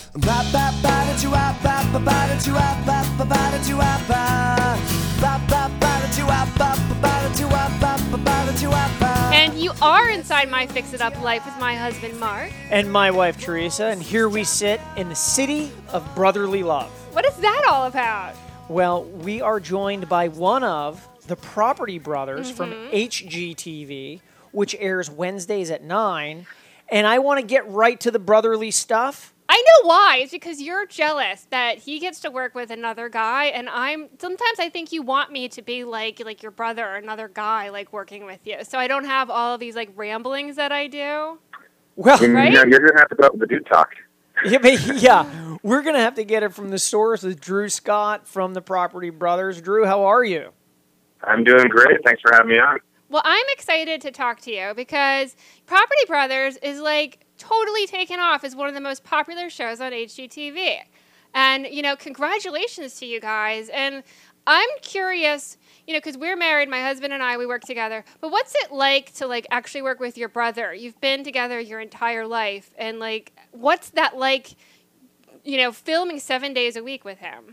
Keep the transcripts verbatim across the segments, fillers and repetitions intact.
And you are inside my Fix It Up life with my husband, Mark. And my wife, Teresa. And here we sit in the city of brotherly love. What is that all about? Well, we are joined by one of the Property Brothers mm-hmm. from H G T V, which airs Wednesdays at nine. And I want to get right to the brotherly stuff. I know why. It's because you're jealous that he gets to work with another guy, and I'm sometimes I think you want me to be like like your brother or another guy like working with you, so I don't have all of these like ramblings that I do. Well, right? Yeah, you're gonna have to go out with the dude talk. Yeah, but yeah, we're gonna have to get it from the source with Drew Scott from the Property Brothers. Drew, how are you? I'm doing great. Thanks for having me on. Well, I'm excited to talk to you because Property Brothers is like totally taken off as one of the most popular shows on H G T V. And, you know, congratulations to you guys. And I'm curious, you know, because we're married, my husband and I, we work together. But what's it like to, like, actually work with your brother? You've been together your entire life. And, like, what's that like, you know, filming seven days a week with him?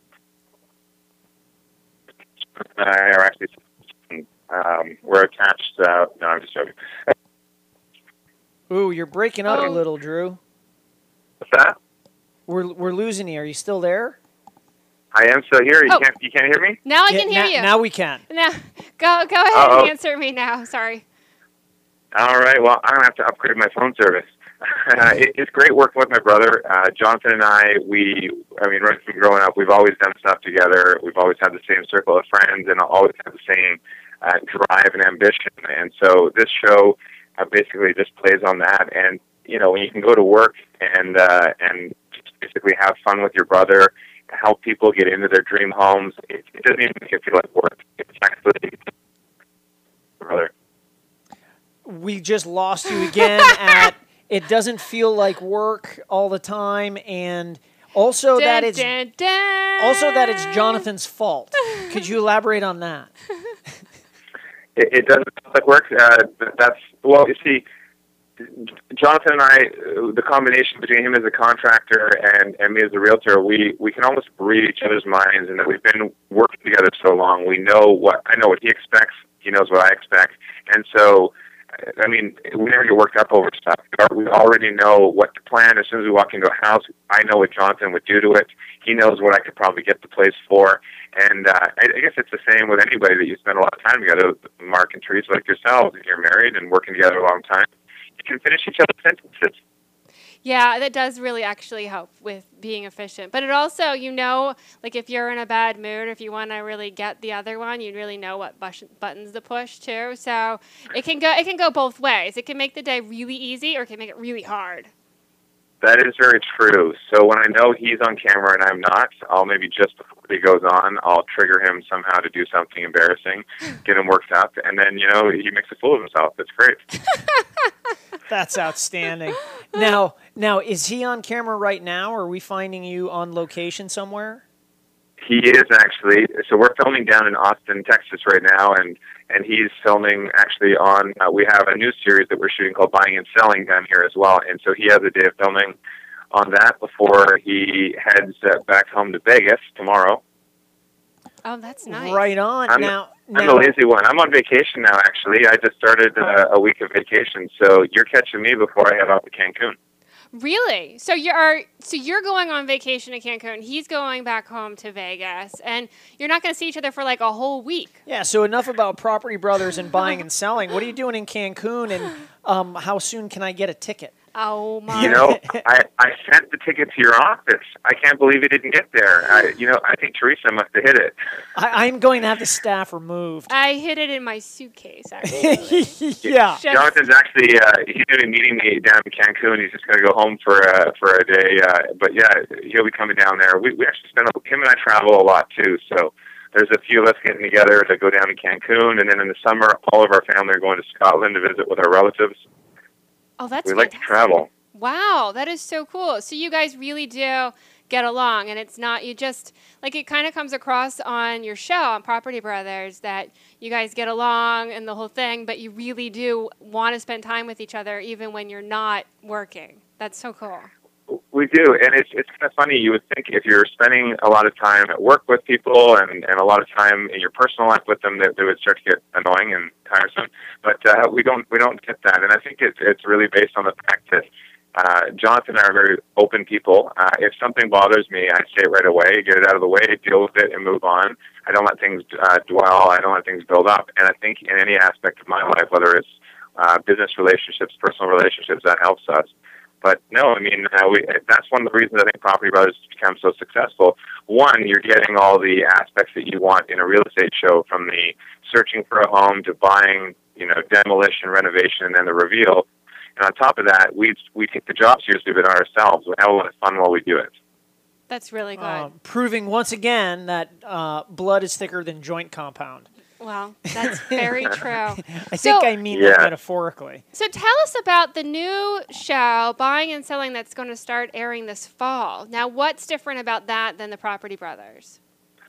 Uh, are actually, um, we're attached. Uh, no, I'm just joking. Ooh, you're breaking up oh. a little, Drew. What's that? We're we're losing you. Are you still there? I am still here. You oh. can't you can't hear me? Now I yeah, can hear na- you. Now we can. Now, go go ahead Uh-oh. and answer me now. Sorry. All right. Well, I'm gonna have to upgrade my phone service. uh, it, it's great working with my brother, uh, Jonathan and I. We, I mean, right from growing up, we've always done stuff together. We've always had the same circle of friends, and always had the same uh, drive and ambition. And so this show uh, basically just plays on that. And you know, when you can go to work and uh, and just basically have fun with your brother, help people get into their dream homes, it, it doesn't even make it feel like work. It's actually brother. We just lost you again at it doesn't feel like work all the time, and also dun, that it's dun, dun. also that it's Jonathan's fault. Could you elaborate on that? It, it doesn't feel like work. Uh, that's well, you see, Jonathan and I, the combination between him as a contractor and, and me as a realtor, we, we can almost read each other's minds, and that we've been working together so long. We know what I know what he expects. He knows what I expect, and so. I mean, we never get worked up over stuff. We already know what to plan. As soon as we walk into a house, I know what Jonathan would do to it. He knows what I could probably get the place for. And uh, I guess it's the same with anybody that you spend a lot of time together, Mark and Teresa, like yourselves. If you're married and working together a long time, you can finish each other's sentences. Yeah, that does really actually help with being efficient. But it also, you know, like if you're in a bad mood, if you want to really get the other one, you really know what bus- buttons to push too. So it can go it can go both ways. It can make the day really easy, or it can make it really hard. That is very true. So when I know he's on camera and I'm not, I'll maybe just before he goes on, I'll trigger him somehow to do something embarrassing, get him worked up, and then, you know, he makes a fool of himself. It's great. That's outstanding. Now, now is he on camera right now, or are we finding you on location somewhere? He is actually. So we're filming down in Austin, Texas right now, and, and he's filming actually on, uh, we have a new series that we're shooting called Buying and Selling down here as well, and so he has a day of filming on that before he heads uh, back home to Vegas tomorrow. Oh, that's nice. Right on. I'm, now, I'm now, the lazy one. I'm on vacation now, actually. I just started uh, a week of vacation, so you're catching me before I head off to Cancun. Really? So you're so you're going on vacation to Cancun. He's going back home to Vegas, and you're not going to see each other for like a whole week. Yeah. So enough about Property Brothers and buying and selling. What are you doing in Cancun, and um, how soon can I get a ticket? Oh my! You know, I, I sent the ticket to your office. I can't believe it didn't get there. I, you know, I think Teresa must have hit it. I, I'm going to have the staff removed. I hid it in my suitcase, actually. Yeah. Jonathan's actually uh, he's going to be meeting me down in Cancun. He's just going to go home for uh, for a day. Uh, but yeah, he'll be coming down there. We we actually spend him and I travel a lot too. So there's a few of us getting together to go down to Cancun, and then in the summer, all of our family are going to Scotland to visit with our relatives. Oh, that's we fantastic. like to travel. Wow, that is so cool. So you guys really do get along, and it's not, you just, like it kind of comes across on your show, on Property Brothers, that you guys get along and the whole thing, but you really do want to spend time with each other even when you're not working. That's so cool. We We do, and it's it's kind of funny. You would think if you're spending a lot of time at work with people and, and a lot of time in your personal life with them, that they would start to get annoying and tiresome. But uh, we don't we don't get that, and I think it's it's really based on the fact that uh, Jonathan and I are very open people. Uh, if something bothers me, I say it right away, get it out of the way, deal with it, and move on. I don't let things uh, dwell. I don't let things build up. And I think in any aspect of my life, whether it's uh, business relationships, personal relationships, that helps us. But no, I mean, uh, we, that's one of the reasons I think Property Brothers become so successful. One, you're getting all the aspects that you want in a real estate show, from the searching for a home to buying, you know, demolition, renovation, and then the reveal. And on top of that, we we take the job seriously with ourselves. We have a lot of fun while we do it. That's really good. Uh, proving once again that uh, blood is thicker than joint compound. Well, that's very true. I So- think I mean Yeah. that metaphorically. So tell us about the new show, Buying and Selling, that's going to start airing this fall. Now, what's different about that than the Property Brothers?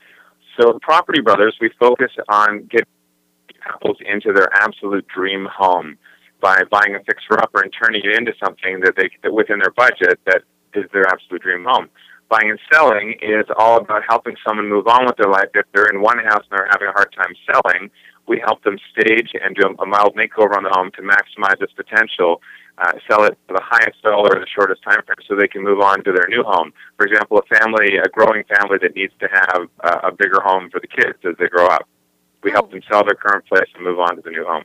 So, Property Brothers, we focus on getting couples into their absolute dream home by buying a fixer-upper and turning it into something that they that within their budget that is their absolute dream home. Buying and selling is all about helping someone move on with their life. If they're in one house and they're having a hard time selling, we help them stage and do a mild makeover on the home to maximize its potential, uh, sell it to the highest dollar in the shortest time frame so they can move on to their new home. For example, a family, a growing family that needs to have uh, a bigger home for the kids as they grow up. We help Oh. them sell their current place and move on to the new home.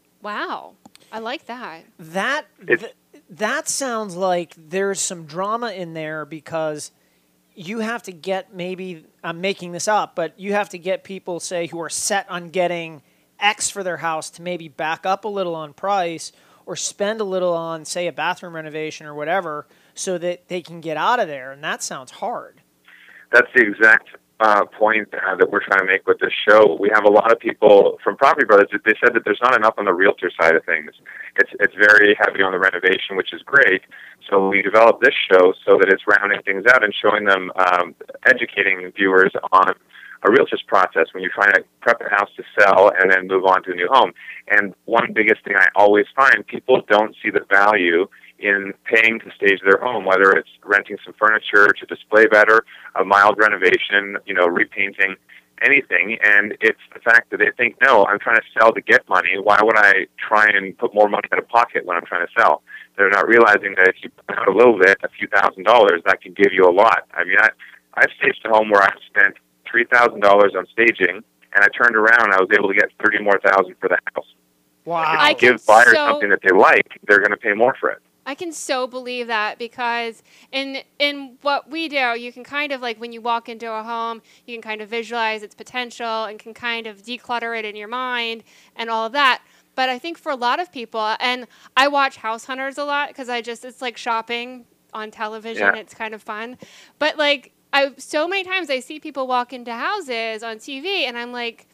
Wow. I like that. That It's- th- that sounds like there's some drama in there because you have to get, maybe I'm making this up, but you have to get people, say, who are set on getting X for their house to maybe back up a little on price or spend a little on, say, a bathroom renovation or whatever so that they can get out of there. And that sounds hard. That's the exact uh, point uh, that we're trying to make with this show. We have a lot of people from Property Brothers that they said that there's not enough on the realtor side of things. It's it's very heavy on the renovation, which is great. So we developed this show so that it's rounding things out and showing them, um, educating viewers on a realtor's process when you're trying to prep a house to sell and then move on to a new home. And one biggest thing I always find, people don't see the value in paying to stage their home, whether it's renting some furniture to display better, a mild renovation, you know, repainting, anything. And it's the fact that they think, no, I'm trying to sell to get money. Why would I try and put more money out of pocket when I'm trying to sell? They're not realizing that if you put out a little bit, a few thousand dollars, that can give you a lot. I mean, I, I've staged a home where I spent three thousand dollars on staging, and I turned around, I was able to get thirty more thousand for the house. Wow. I If you give can buyers so- something that they like, they're going to pay more for it. I can so believe that because in in what we do, you can kind of like when you walk into a home, you can kind of visualize its potential and can kind of declutter it in your mind and all of that. But I think for a lot of people, and I watch House Hunters a lot because I just, it's like shopping on television. Yeah. It's kind of fun. But like, I so many times I see people walk into houses on T V and I'm like,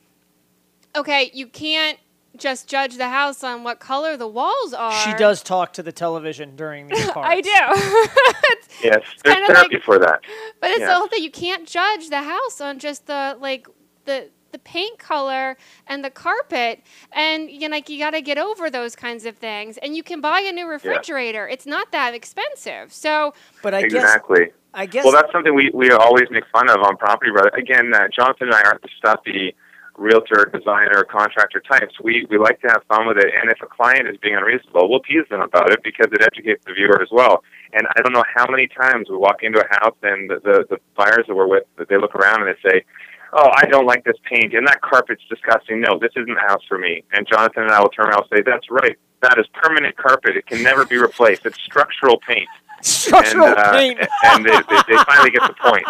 okay, you can't just judge the house on what color the walls are. She does talk to the television during these parts. I do. It's- Yes, there's kinda therapy like- for that. but it's Yeah. the whole thing. You can't judge the house on just the like the the paint color and the carpet, and you know, like you got to get over those kinds of things. And you can buy a new refrigerator. It's not that expensive. So But I guess Exactly. I guess Well, that's something we, we always make fun of on Property Brothers. Again, uh, Jonathan and I aren't the stuffy realtor, designer, contractor types. We we like to have fun with it, and if a client is being unreasonable, we'll tease them about it because it educates the viewer as well. And I don't know how many times we walk into a house and the, the, the buyers that we're with, they look around and they say, oh, I don't like this paint, and that carpet's disgusting. No, this isn't the house for me. And Jonathan and I will turn around and say, that's right. That is permanent carpet. It can never be replaced. It's structural paint. structural and, uh, paint. and they, they, they finally get the point.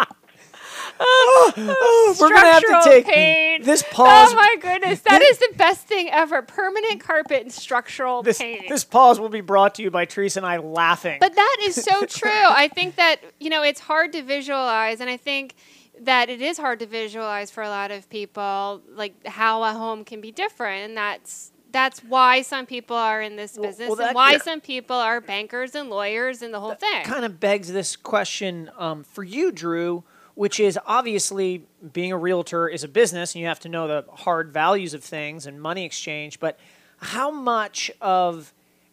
Oh, we're gonna have to structural take paint. this pause. Oh my goodness, that is the best thing ever. Permanent carpet and structural this paint. this pause will be brought to you by Teresa and I laughing. But that is so true. I think that, you know, it's hard to visualize, and I think that it is hard to visualize for a lot of people, like how a home can be different, and that's that's why some people are in this Well- business, well, that- and why yeah. some people are bankers and lawyers and the whole thing. kind of begs this question um, for you, Drew, which is obviously being a realtor is a business and you have to know the hard values of things and money exchange. But how much of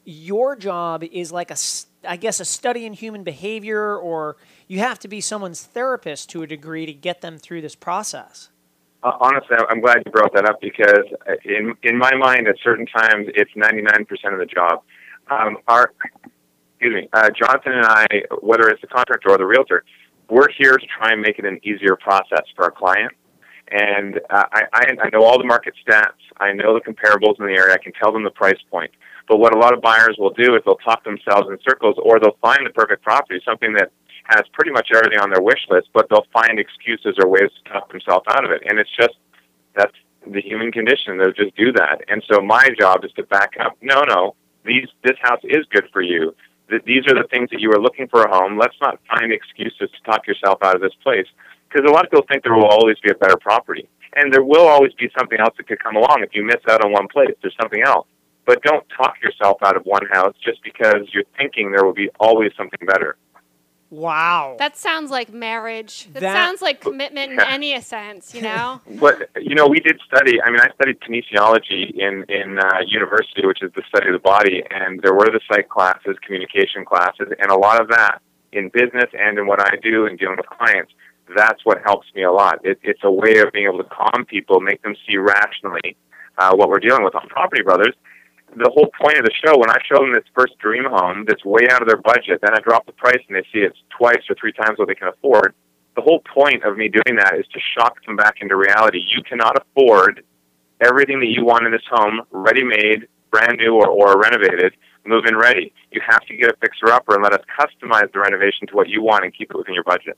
your job is like a, I guess, a study in human behavior, or you have to be someone's therapist to a degree to get them through this process. Uh, honestly, I'm glad you brought that up because in in my mind, at certain times, it's ninety-nine percent of the job. Um, our, excuse me, uh, Jonathan and I, whether it's the contractor or the realtor, we're here to try and make it an easier process for our client. And uh, I, I, I know all the market stats. I know the comparables in the area. I can tell them the price point. But what a lot of buyers will do is they'll talk themselves in circles, or they'll find the perfect property, something that has pretty much everything on their wish list, but they'll find excuses or ways to talk themselves out of it. And it's just, that's the human condition. They'll just do that. And so my job is to back up, no, no, these this house is good for you. These are the things that you are looking for a home. Let's not find excuses to talk yourself out of this place. Because a lot of people think there will always be a better property. And there will always be something else that could come along. If you miss out on one place, there's something else. But don't talk yourself out of one house just because you're thinking there will be always something better. Wow. That sounds like marriage. That, That- sounds like commitment in any sense, you know? But, you know, we did study, I mean, I studied kinesiology in, in uh, university, which is the study of the body, and there were the psych classes, communication classes, and a lot of that in business and in what I do in dealing with clients, that's what helps me a lot. It, it's a way of being able to calm people, make them see rationally uh, what we're dealing with. On Property Brothers, the whole point of the show, when I show them this first dream home that's way out of their budget, then I drop the price and they see it's twice or three times what they can afford. The whole point of me doing that is to shock them back into reality. You cannot afford everything that you want in this home, ready-made, brand new, or, or renovated, move-in ready. You have to get a fixer-upper and let us customize the renovation to what you want and keep it within your budget.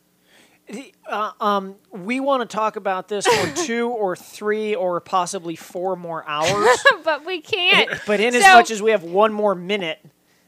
Uh, um, we want to talk about this for two or three or possibly four more hours. But we can't. But in So- as much as we have one more minute,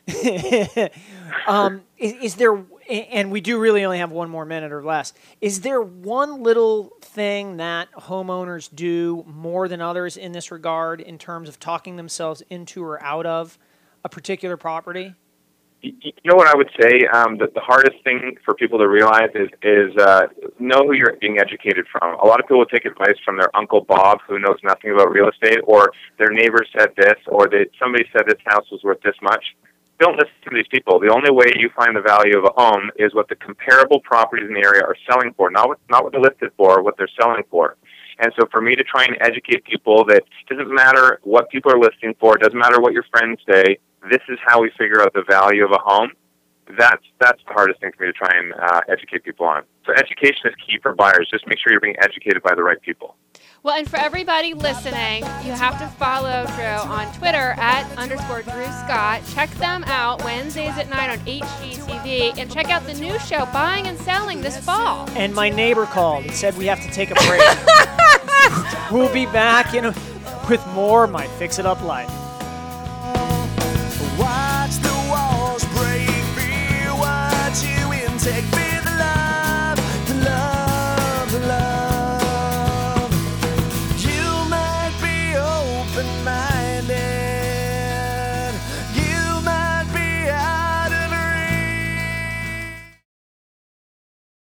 um, is, is there, and we do really only have one more minute or less, is there one little thing that homeowners do more than others in this regard in terms of talking themselves into or out of a particular property? You know what I would say? Um, the, the hardest thing for people to realize is is uh, know who you're being educated from. A lot of people will take advice from their Uncle Bob, who knows nothing about real estate, or their neighbor said this, or they, somebody said this house was worth this much. Don't listen to these people. The only way you find the value of a home is what the comparable properties in the area are selling for, not what, not what they're listed for, what they're selling for. And so for me to try and educate people that it doesn't matter what people are listing for, it doesn't matter what your friends say, this is how we figure out the value of a home, that's that's the hardest thing for me to try and uh, educate people on. So education is key for buyers. Just make sure you're being educated by the right people. Well, and for everybody listening, you have to follow Drew on Twitter at underscore Drew Scott. Check them out Wednesdays at nine on H G T V, and check out the new show, Buying and Selling, this fall. And my neighbor called and said we have to take a break. We'll be back in a, with more My Fix It Up Life. Watch the walls break, feel what you intake.